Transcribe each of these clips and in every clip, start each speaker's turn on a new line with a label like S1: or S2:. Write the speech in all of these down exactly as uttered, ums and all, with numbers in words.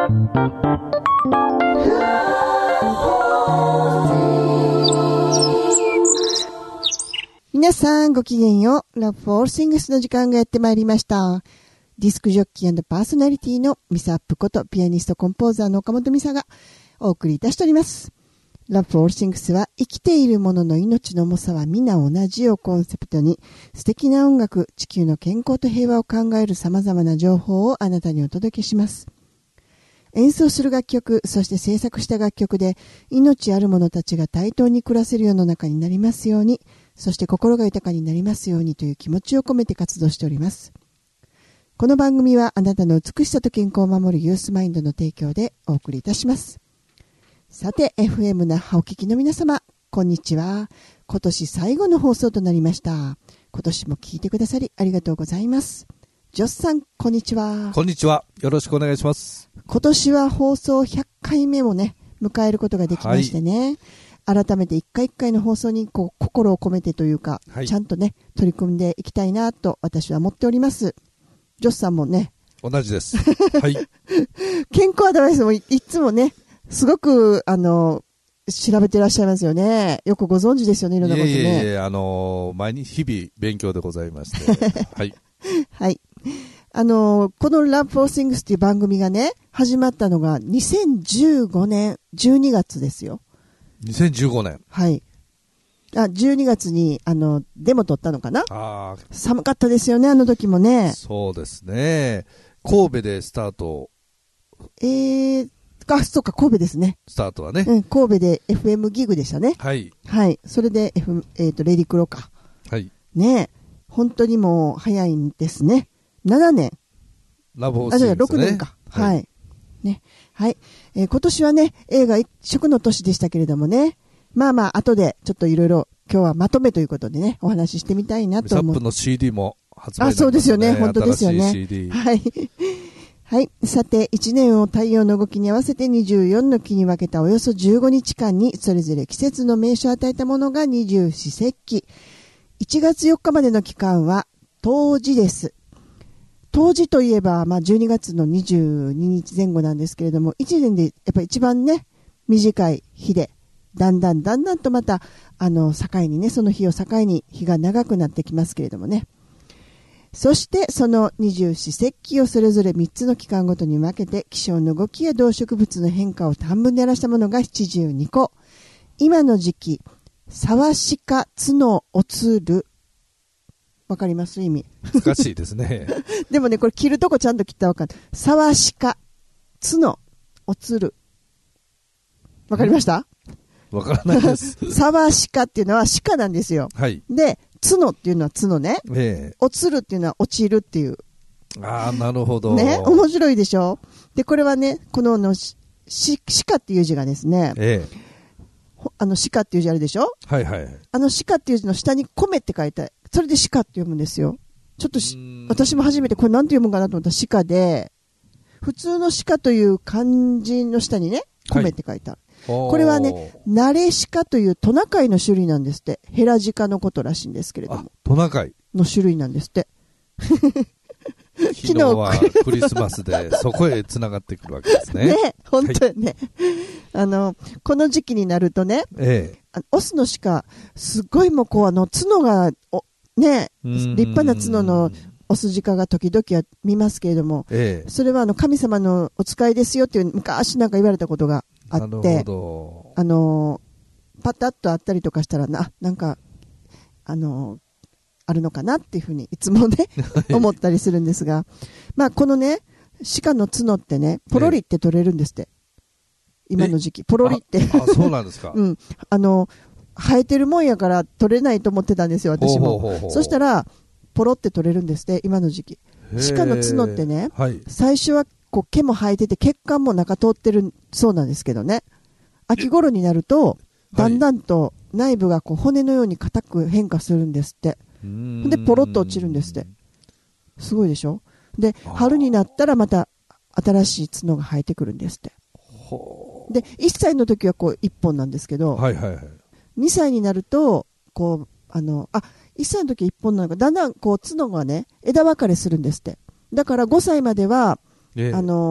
S1: 皆さんごきげんよう。 Love for Things の時間がやってまいりました。ディスクジョッキー&パーソナリティのミサアップことピアニストコンポーザーの岡本美沙がお送りいたしております。 Love for Things は生きているものの命の重さは皆同じをコンセプトに素敵な音楽、地球の健康と平和を考える様々な情報をあなたにお届けします。演奏する楽曲、そして制作した楽曲で命ある者たちが対等に暮らせる世の中になりますように、そして心が豊かになりますようにという気持ちを込めて活動しております。この番組はあなたの美しさと健康を守るユースマインドの提供でお送りいたします。さて エフエム 那覇お聞きの皆様、こんにちは。今年最後の放送となりました。今年も聞いてくださりありがとうございます。ジョスさん、こんにちは。
S2: こんにちは。よろしくお願いします。
S1: 今年は放送ひゃっかいめをね迎えることができましてね、はい、改めて一回一回の放送にこう心を込めてというか、はい、ちゃんとね取り組んでいきたいなと私は思っております。ジョスさんもね
S2: 同じです。はい。
S1: 健康アドバイスも い, いつもねすごくあの調べていらっしゃいますよね。よくご存知ですよね、いろんなことね。
S2: いえいえいえ、あの毎日日々勉強でございましてはい
S1: はい。あのこの Love for Things っていう番組がね始まったのがにせんじゅうごねんじゅうにがつですよ。
S2: にせんじゅうごねん。
S1: はい。あ、じゅうにがつにあのデモ撮ったのかな。
S2: あ、
S1: 寒かったですよね、あの時もね。
S2: そうですね。神戸でスタート。
S1: えー、あ、そうか、神戸ですね。
S2: スタートはね。
S1: うん、神戸で エフエム ギグでしたね。
S2: はい。
S1: はい。それで、F、えっと、レディクロか。
S2: はい。
S1: ねえ、本当にもう早いんですね。ななねん。
S2: ラブホースですね。
S1: あ、じゃあろくねんか。はい。はい、ね。はい。えー、今年はね、映画一色の年でしたけれどもね。まあまあ、後でちょっといろいろ今日はまとめということでね、お話ししてみたいなと思う。
S2: ミサップの シーディー も発売になりますね。
S1: あ、そうですよね。本当ですよね。
S2: 新しい シーディー。
S1: はい。はい。さて、いちねんを太陽の動きに合わせてにじゅうよんの期に分けたおよそじゅうごにちかんにそれぞれ季節の名称を与えたものが二十四節気。いちがつよっかまでの期間は冬至です。冬至といえば、まあ、じゅうにがつのにじゅうににちぜん後なんですけれども、いちねんでやっぱり一番ね、短い日で、だんだんだんだんとまた、あの、境にね、その日を境に日が長くなってきますけれどもね。そしてその二十四節気をそれぞれみっつの期間ごとに分けて気象の動きや動植物の変化を短文で表したものがななじゅうにこ。今の時期、サワシカ、ツノ、オツル。わかります意味。
S2: 難しいですね。
S1: でもね、これ切るとこちゃんと切ったらわかる。サワシカ、ツノ、オツル。わかりました？
S2: わからないです。
S1: サワシカっていうのは鹿なんですよ。
S2: はい。
S1: で、ツノっていうのはツノね。
S2: ええ。
S1: オツルっていうのは落ちるっていう。
S2: ああ、なるほど。
S1: ね、面白いでしょ。で、これはね、こののし、し、鹿っていう字がですね、
S2: ええ。
S1: あの鹿っていう字あるでしょ。
S2: はいはい。
S1: あの鹿っていう字の下に米って書いて、それで鹿って読むんですよ。ちょっとし私も初めてこれなんて読むかなと思ったら鹿で、普通の鹿という漢字の下にね、米って書いてある。はい、これはね、ナレシカというトナカイの種類なんですって。ヘラジカのことらしいんですけれども。
S2: トナカイ
S1: の種類なんですって。
S2: 昨日はクリスマスでそこへ繋がってくるわけですね。
S1: ね、本当にね、はい、あのこの時期になるとね、
S2: ええ、
S1: あのオスの鹿すごいもうこうあの角がおね立派な角のオス鹿が時々は見ますけれども、ええ、それはあの神様のお使いですよっていう昔なんか言われたことがあって、あのパタッとあったりとかしたらななんかあのあるのかなっていうふうにいつもね思ったりするんですが、まあこのね鹿の角ってねポロリって取れるんですって、今の時期ポロリって
S2: あ, あそうなんですか、
S1: うん、あの生えてるもんやから取れないと思ってたんですよ私も。ほうほうほうほう。そしたらポロって取れるんですって今の時期。鹿の角ってね、はい、最初はこう毛も生えてて血管も中通ってるそうなんですけどね、秋頃になるとだんだんと内部がこう骨のように硬く変化するんですって。でポロッと落ちるんですって。すごいでしょ。で春になったらまた新しい角が生えてくるんですって。でいっさいの時はこういっぽんなんですけど、はいはいはい、にさいになるとこうあのあいっさいの時はいっぽんなのかだんだんこう角がね枝分かれするんですって。だからごさいまでは、えー、あの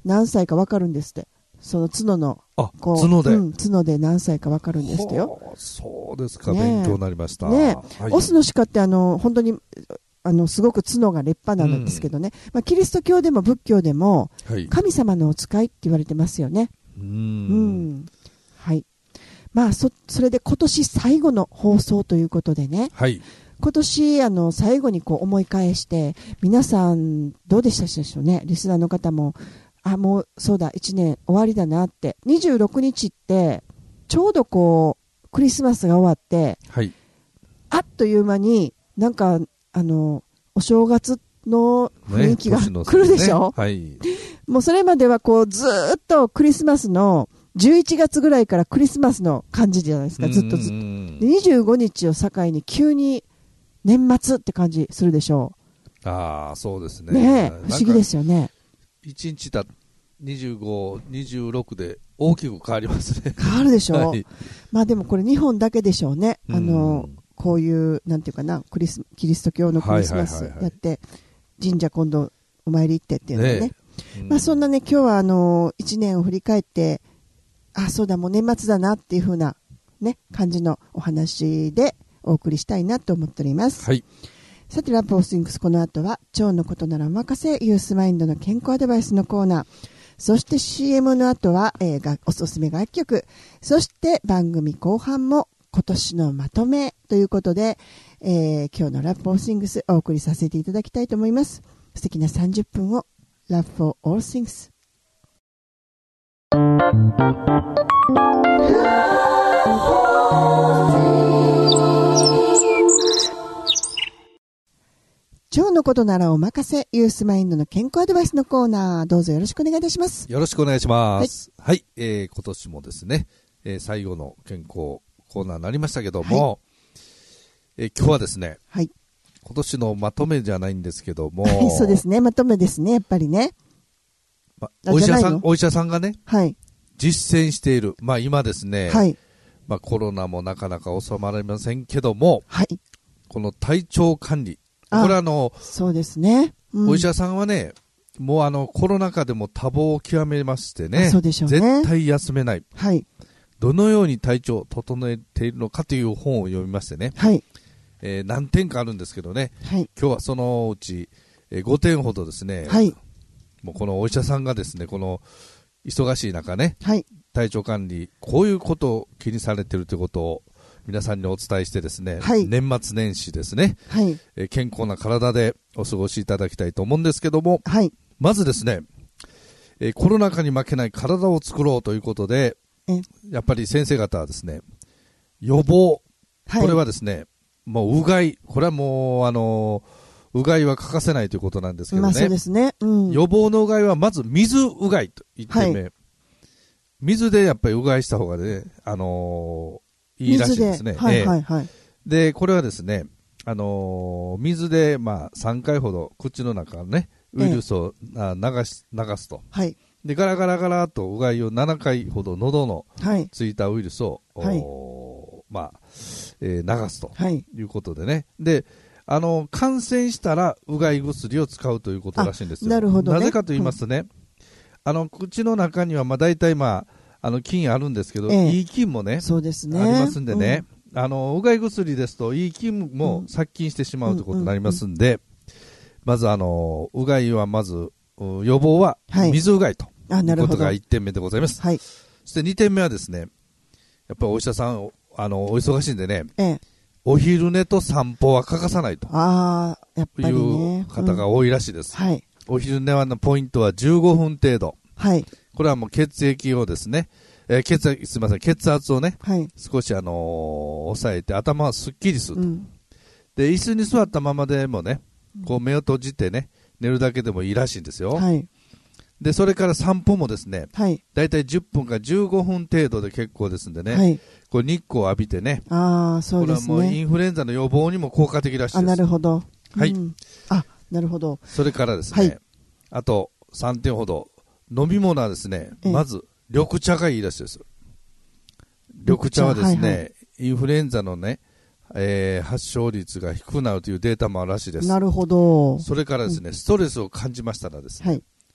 S1: 何歳か分かるんですって。その角の
S2: あ
S1: こう
S2: 角で、
S1: うん、角で何歳か分かるんですってよ。
S2: そうですか、
S1: ね、
S2: 勉強になりました。
S1: ね、
S2: はい、
S1: オスの鹿ってあの本当にあのすごく角が立派なんですけどね、うん、まあ、キリスト教でも仏教でも神様のお使いって言われてますよね。
S2: うん、うん、
S1: はい。まあ、そ, それで今年最後の放送ということでね、
S2: はい、
S1: 今年あの最後にこう思い返して皆さんどうでしたでしょうね。リスナーの方もあもうそうだいちねん終わりだなって。にじゅうろくにちってちょうどこうクリスマスが終わって、
S2: はい、
S1: あっという間になんかあのお正月の雰囲気が、ね、来るでしょ、
S2: ね、はい、
S1: もうそれまではこうずっとクリスマスのじゅういちがつぐらいからクリスマスの感じじゃないですか。ずっとずっとにじゅうごにちを境に急に年末って感じするでしょ
S2: う。ああ、そうですね。
S1: ねえ、不思議ですよね。
S2: いちにちだにじゅうご、にじゅうろくで大きく変わりますね。
S1: 変わるでしょ、はい、まあでもこれ日本だけでしょうね。
S2: うん、
S1: あのこういうなんていうかなクリスキリスト教のクリスマスやって、神社今度お参り行ってっていうのはね、ね、うん、まあそんなね今日はあのいちねんを振り返ってあそうだもう年末だなっていう風なね感じのお話でお送りしたいなと思っております。
S2: はい。
S1: さてラップオースイングス、この後は腸のことならお任せユースマインドの健康アドバイスのコーナー、そして シーエム の後は、えー、がおすすめ楽曲、そして番組後半も今年のまとめということで、えー、今日のラップオースイングスお送りさせていただきたいと思います。素敵なさんじゅっぷんをラップオースイングス。腸のことならお任せユースマインドの健康アドバイスのコーナー、どうぞよろしくお願いいたします。
S2: よろしくお願いします。はい、はい、えー、今年もですね、えー、最後の健康コーナーになりましたけども、はい、えー、今日はですね、はい、今年のまとめじゃないんですけども、はい、
S1: そうですね、まとめですね、やっぱりね。
S2: ま、お医者さん、お医者さんがね、
S1: はい、
S2: 実践している、まあ今ですね、はい、まあコロナもなかなか収まりませんけども、はい、この体調管理、これはあの、
S1: そうですね、
S2: うん、お医者さんはね、もうあのコロナ禍でも多忙を極めましてね、
S1: そうでしょうね、
S2: 絶対休めない、
S1: はい、
S2: どのように体調を整えているのかという本を読みましてね、はい、えー、何点かあるんですけどね、はい、今日はそのうち、えー、ごてんほどですね、はい、もうこのお医者さんがですね、この忙しい中ね、はい、体調管理、こういうことを気にされているということを皆さんにお伝えしてですね、はい、年末年始ですね、はい、えー、健康な体でお過ごしいただきたいと思うんですけども、はい、まずですね、えー、コロナ禍に負けない体を作ろうということで、やっぱり先生方はですね、予防、はい、これはですね、もううがい、これはもうあのうがいは欠かせないということなんですけどね、まあそうですね、うん、予防のうがいはまず水うがいといって目、はい、水でやっぱりうがいした方がね、あのー、いいらしいですね。はいはいはい、でこれはですね、あのー、水でまあさんかいほど口の中のねウイルスを流し、流すと、はい、でガラガラガラとうがいをななかいほど喉のついたウイルスを、はい、まあえー、流すということでね、はい、であの感染したらうがい薬を使うということらしいんですよ。
S1: なるほどね、
S2: なぜかと言いますとね、うん、あの口の中にはまあ大体まああの菌あるんですけど、ええ、いい菌もね、そうですね、ありますんでね、うん、あのうがい薬ですといい菌も殺菌してしまうということになりますんで、うんうんうん、まずあのうがいはまず予防は水うがいということがいってんめでございます、はい、そしてにてんめはですね、やっぱりお医者さんあのお忙しいんでね、ええ、お昼寝と散歩は欠かさないという方が多いらしいです、うん、はい、お昼寝はのポイントはじゅうごふん程度、はい、これはもう血液をですね、えー、血圧すみません血圧をね、はい、少しあのー、抑えて頭はすっきりすると、うん、で椅子に座ったままでもね、こう目を閉じてね寝るだけでもいいらしいんですよ、はい、でそれから散歩もですね、はい、だいたいじゅっぷんからじゅうごふん程度で結構ですんでね、はい、これ日光を浴びてね、あ、そうですね、これはもうインフルエンザの予防にも効果的らしいです。あ、なるほど、はい、うん、あ、なるほど。それからですね、はい、あとさんてんほど飲み物はですね、まず緑茶がいいらしいです。緑茶はですね、はいはい、インフルエンザのね、えー、発症率が低くなるというデータもあるらしいです。なるほど。それからですね、うん、ストレスを感じましたらですね、はい、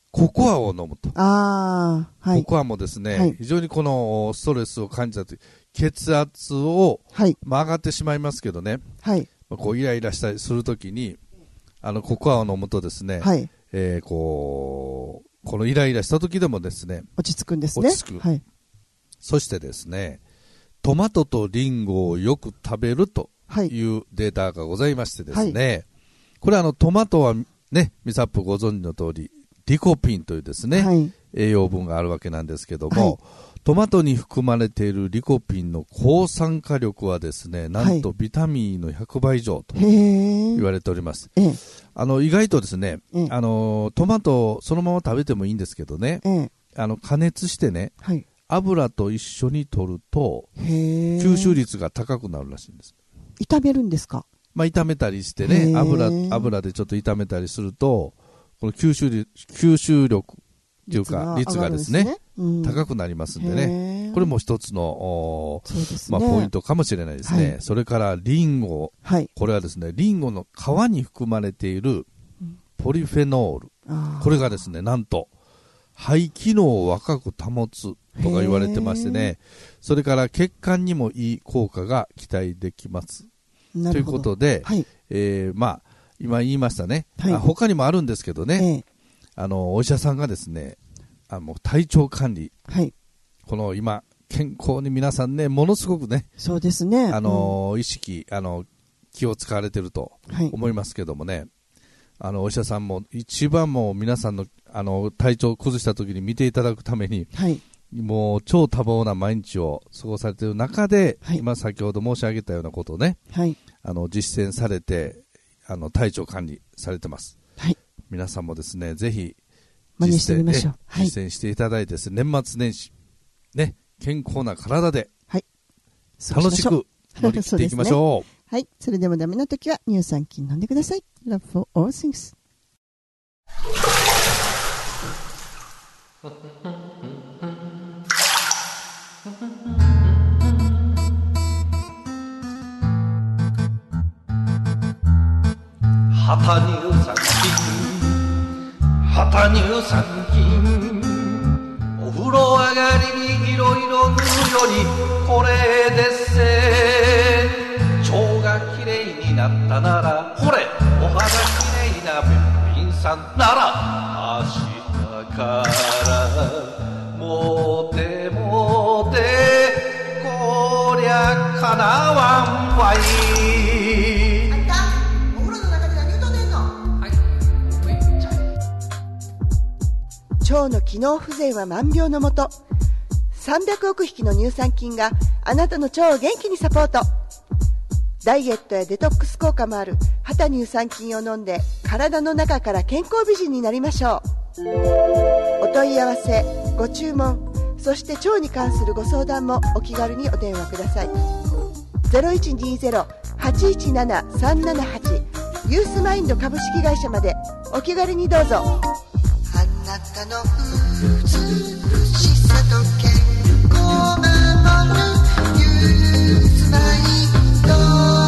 S2: ココアを飲むと。
S1: あはい、
S2: ココアもですね、はい、非常にこのストレスを感じたとき、血圧を、はい、まあ、上がってしまいますけどね、はい、まあ、こうイライラしたりするときに、あのココアを飲むとですね、はい、えー、こうこのイライラしたときでもですね、
S1: 落ち着くんですね。
S2: 落ち着く。はい、そしてですね、トマトとリンゴをよく食べるというデータがございましてですね、はい、これあのトマトはね、ミサップご存知の通り、リコピンというですね、はい、栄養分があるわけなんですけども、はい、トマトに含まれているリコピンの抗酸化力はですね、なんとビタミンのひゃくばい以上と言われております。あの意外とですね、あのトマトそのまま食べてもいいんですけどね、あの加熱してね、はい、油と一緒に取ると吸収率が高くなるらしいんです。
S1: 炒めるんですか？
S2: まあ、炒めたりしてね、油油でちょっと炒めたりすると、この吸収率、吸収力っていうか率がですね、うん、高くなりますんでね、これも一つの、そうですね、まあ、ポイントかもしれないですね。はい、それからリンゴ、はい、これはですね、リンゴの皮に含まれているポリフェノール、うん、これがですね、なんと肺機能を若く保つとか言われてましてね、それから血管にもいい効果が期待できます。ということで、はい、えー、まあ今言いましたね、はい、あ他にもあるんですけどね、えー、あのお医者さんがですね、あの体調管理、はい、この今健康に皆さんね、ものすごくね、
S1: そうですね、
S2: あの、うん、意識、あの気を使われてると思いますけどもね、はい、あのお医者さんも一番もう皆さんの、あの体調を崩した時に見ていただくために、はい、もう超多忙な毎日を過ごされている中で、はい、今先ほど申し上げたようなことをね、はい、あの実践されて、あの体調管理されてます。はい、皆さんもですね、ぜひ
S1: 実践してみましょう。
S2: はい、実践していただいてですね、年末年始ね、健康な体で、はい、楽しく乗り切っていきましょう。
S1: ね、はい、それでもダメな時は乳酸菌飲んでください。Love for all things。
S3: 旗乳酸菌、旗乳酸菌、お風呂上がりにいろいろ塗るよりこれでっせ。腸がきれいになったならほれ、お肌きれいなべっぴんさんなら明日からもてもて、こりゃかなわんわい。
S1: 腸の機能不全は万病のもと。さんびゃくおく匹の乳酸菌があなたの腸を元気にサポート。ダイエットやデトックス効果もある旗乳酸菌を飲んで、体の中から健康美人になりましょう。お問い合わせ、ご注文、そして腸に関するご相談もお気軽にお電話ください。 ゼロいちにゼロ はちいちなな さんななはち ユースマインド株式会社までお気軽にどうぞ。あなたの美しさと健康を守るユースマインド。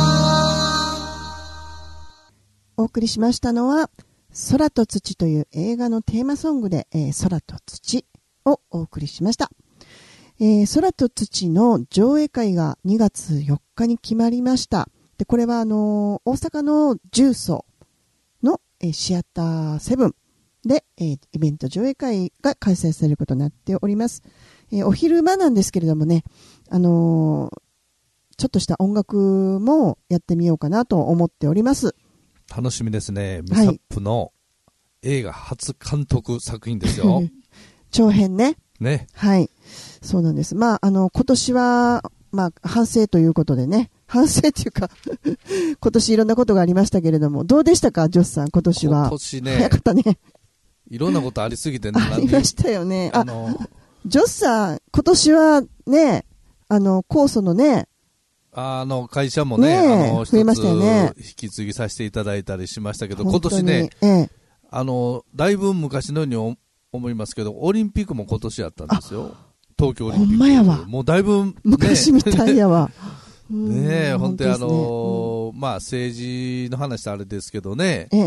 S1: お送りしましたのは空と土という映画のテーマソングで、えー、空と土をお送りしました。えー、空と土の上映会がにがつよっかに決まりました。でこれはあのー、大阪の重曹の、えー、シアターセブンで、えー、イベント上映会が開催されることになっております。えー、お昼間なんですけれどもね、あのー、ちょっとした音楽もやってみようかなと思っております。
S2: 楽しみですね。ミサップの映画初監督作品ですよ。
S1: 長編ね。
S2: ね。
S1: はい。そうなんです。まあ、あの、今年は、まあ、反省ということでね。反省っていうか、今年いろんなことがありましたけれども、どうでしたか、ジョスさん、今年は。
S2: 今年ね。
S1: 早かったね。
S2: いろんなことありすぎてね。
S1: ありましたよね。あの、ジョスさん、今年はね、あの、酵素のね、
S2: あの、会社もね、
S1: ね
S2: あの、
S1: 増えましたよね。
S2: 引き継ぎさせていただいたりしましたけど、今年ね、ええ、あの、だいぶ昔のように思いますけど、オリンピックも今年やったんですよ。東京オリンピック。
S1: ほんまやわ。
S2: もうだいぶ、ね、
S1: 昔みたいやわ。
S2: ねえ、本当にあの、うん、まあ政治の話あれですけどね、ええ、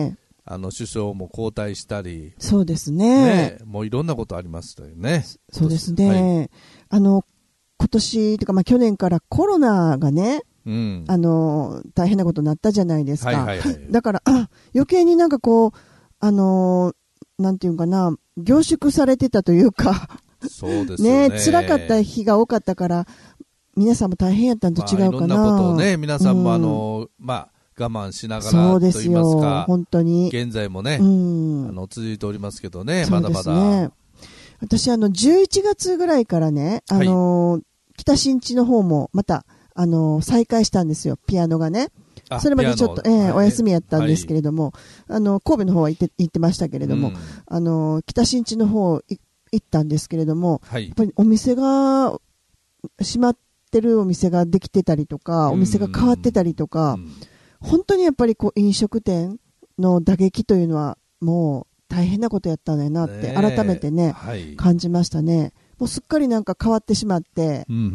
S2: あの首相も交代したり、
S1: そうですね。
S2: ね、もういろんなことありましたよね。
S1: そうですね。はい、あの今年というか、まあ、去年からコロナがね、うん、あの大変なことになったじゃないですか。はいはいはい、だから余計になんかこうあのなんていうかな、凝縮されてたというか、
S2: そうですよね。
S1: ね、辛かった日が多かったから、皆さんも大変やったんと違うかな。
S2: まあ、いろんなことをね、皆さんもあの、うん、まあ我慢しながらと言いますか、
S1: 本当に
S2: 現在もね、うん、あの続いておりますけどね、まだまだ。
S1: ね、私あのじゅういちがつぐらいからね、あの、はい、北新地の方もまたあの再開したんですよ、ピアノがね。それまでちょっと、えーはい、お休みやったんですけれども、はい、あの神戸の方は行って、行ってましたけれども、うん、あの北新地の方行ったんですけれども、はい、やっぱりお店が閉まってるお店ができてたりとか、お店が変わってたりとか、うん、本当にやっぱりこう飲食店の打撃というのはもう大変なことやったんだよなって改めてね、はい、感じましたね。もうすっかりなんか変わってしまって、うんうんうん、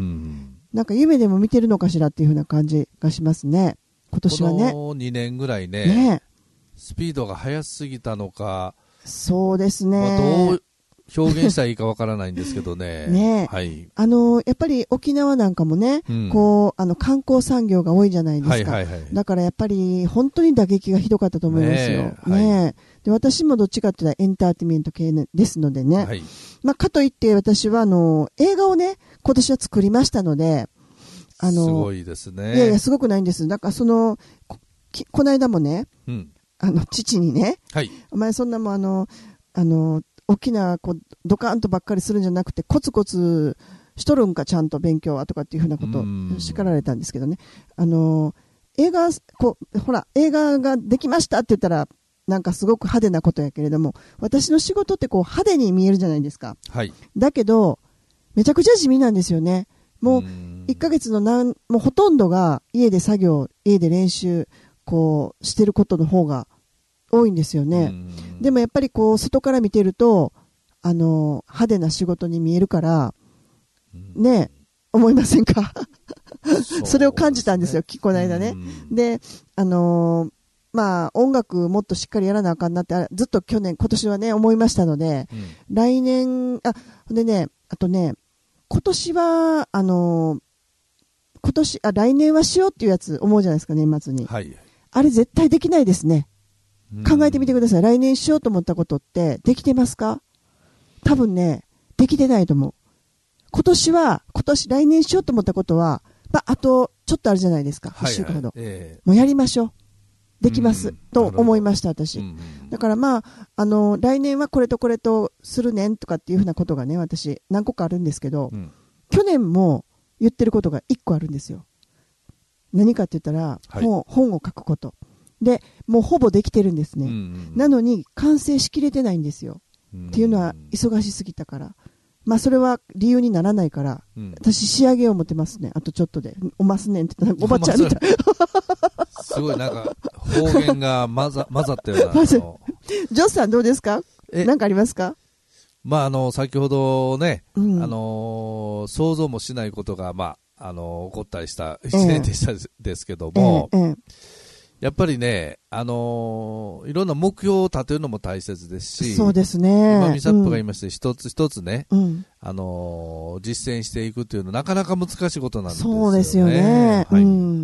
S1: なんか夢でも見てるのかしらっていう風な感じがしますね。今年はね。
S2: このにねんぐらいね、ね、スピードが速すぎたのか、
S1: そうですね。
S2: まあ、どう表現したらいいかわからないんですけどね。
S1: ね、はい、あのやっぱり沖縄なんかもね、うん、こうあの観光産業が多いじゃないですか。はいはいはい、だからやっぱり本当に打撃がひどかったと思いますよ。ね、ね、はい、で私もどっちかというとエンターテイメント系ですのでね。はい、まあ、かといって私はあの映画をね今年は作りましたので。あの
S2: すごいですね。
S1: いやいやすごくないんです。だからその こ, この間もね、うん、あの父にね、はい、お前そんなもんあのあの大きなこうドカーンとばっかりするんじゃなくてコツコツしとるんかちゃんと勉強はとかっていうふうなことを叱られたんですけどね。あの映画こうほら映画ができましたって言ったらなんかすごく派手なことやけれども、私の仕事ってこう派手に見えるじゃないですか。はい、だけどめちゃくちゃ地味なんですよね。もういっかげつのなんもうほとんどが家で作業、家で練習こうしてることの方が多いんですよね。でもやっぱりこう外から見てるとあの派手な仕事に見えるからね、思いませんか？そ, それを感じたんですよ、この間ね。で、あのー、まあ音楽もっとしっかりやらなあかんなってずっと去年今年はね思いましたので、うん、来年あでねあとね今年はあのー、今年あ来年はしようっていうやつ思うじゃないですか、年末に、はい、あれ絶対できないですね。考えてみてください。来年しようと思ったことってできてますか？多分ねできてないと思う。今年は今年来年しようと思ったことは、まあ、あとちょっとあるじゃないですか、いっしゅうかんほど、はいはいえー、もうやりましょう。できますと思いました私。だからまああの来年はこれとこれとするねんとかっていうふうなことがね私何個かあるんですけど、うん、去年も言ってることがいっこあるんですよ。何かって言ったら、はい、もう本を書くことでもうほぼできてるんですね、うんうん、なのに完成しきれてないんですよ、うん、っていうのは忙しすぎたから。まあそれは理由にならないから、うん、私仕上げを持ってますね。あとちょっとでおますねんって言ったらおばちゃんみたい
S2: すごいなんか方言が混ざ、混ざったような。ジ
S1: ョスさんどうですか？何かありますか？
S2: まああの先ほどね、うん、あの想像もしないことがまああの起こったりした一年でしたですけども、ええええ、やっぱりね、あのー、いろんな目標を立てるのも大切ですし、
S1: そうですね。
S2: 今ミサップが言いました、うん、一つ一つね、うん、あのー、実践していくというのはなかなか難しいことなんですよね。
S1: そうですよね。
S2: はい、
S1: うん、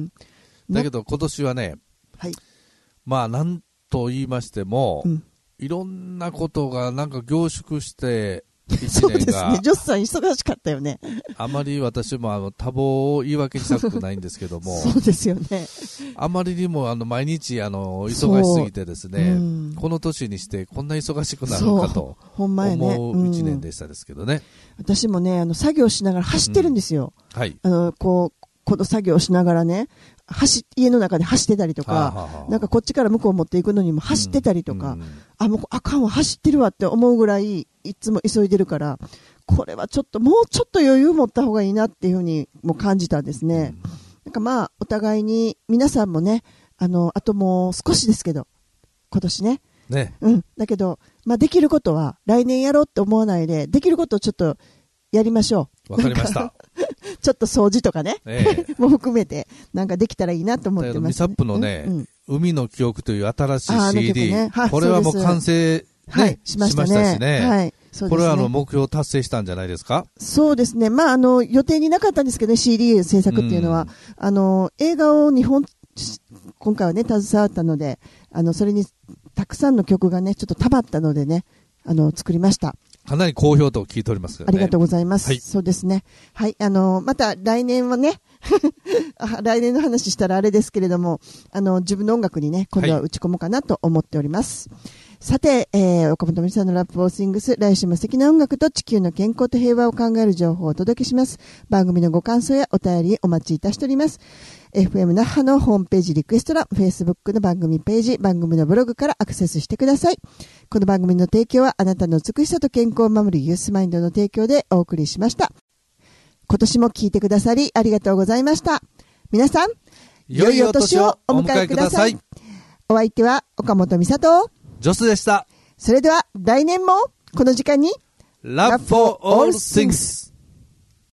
S2: だけど今年はね、はい、まあ何と言いましても、うん、いろんなことがなんか凝縮して一年が
S1: そうですね。ジョスさん忙しかったよね。
S2: あまり私もあの多忙を言い訳したくないんですけども
S1: そうですよね。
S2: あまりにもあの毎日あの忙しすぎてですね、うん、この年にしてこんな忙しくなるのかと思う一年でしたですけどね。うん、
S1: 私もねあの作業しながら走ってるんですよ。うん、はい。あのこうこの作業しながらね。走家の中で走ってたりとか、はあはあ、なんかこっちから向こう持っていくのにも走ってたりとか、うんうん、あもうあかんわ走ってるわって思うぐらいいつも急いでるから、これはちょっともうちょっと余裕持った方がいいなっていうふうにも感じたんですね。うん、なんかまあお互いに皆さんもねあのあともう少しですけど今年ね、ね、うん、だけどまあできることは来年やろうって思わないでできることをちょっとやりましょ
S2: う。わかりました。
S1: ちょっと掃除とかね、ええ、も含めてなんかできたらいいなと思ってます、ね。
S2: ミサップのね、うんうん、 海の記憶という新しい シーディー、
S1: ねはい、
S2: これはもう完成、ねはい、
S1: しましたね。しましたしね。はい。そうですね。
S2: これはあの目標達成したんじゃないですか？
S1: そうですね。まあ、あの、予定になかったんですけどね、シーディー 制作っていうのは。うん、あの、映画を日本、今回はね、携わったので、あの、それにたくさんの曲がね、ちょっと溜まったのでね、あの、作りました。
S2: かなり好評と聞いておりますからね。
S1: ありがとうございます。はい、そうですね。はい。あの、また来年はね、来年の話したらあれですけれども、あの、自分の音楽にね、今度は打ち込もうかなと思っております。はい、さて、えー、岡本美さんのラップフォーシングス、来週も素敵な音楽と地球の健康と平和を考える情報をお届けします。番組のご感想やお便りお待ちいたしております。エフエム 那覇のホームページリクエスト欄、Facebook の番組ページ、番組のブログからアクセスしてください。この番組の提供はあなたの美しさと健康を守るユースマインドの提供でお送りしました。今年も聞いてくださりありがとうございました。皆さん、良いお年をお迎えください。お相手は岡本美里、
S2: ジョスでした。
S1: それでは来年もこの時間に
S2: Love for all things